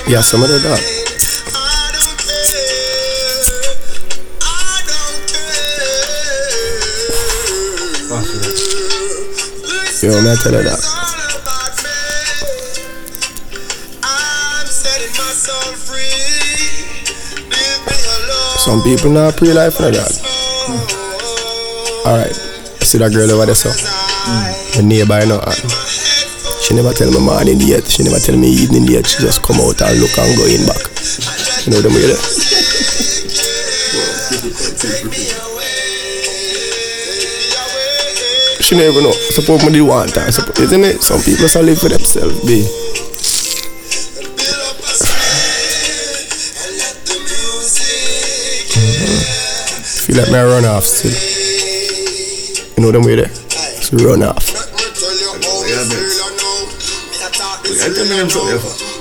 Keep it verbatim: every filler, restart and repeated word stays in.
Yeah, some of the dog. Yo, man, I tell you that. Some people not pre-life for that. Mm. Alright, see that girl over there, so. Mm. My neighbor, you know, she never tell me morning yet, she never tell me evening yet, she just come out and look and go in back. You know them way there? She never know, suppose me did want her, suppose, isn't it? Some people just live for themselves, be. Feel like me I run off still. You know them way there? It's run off. I tell me them something.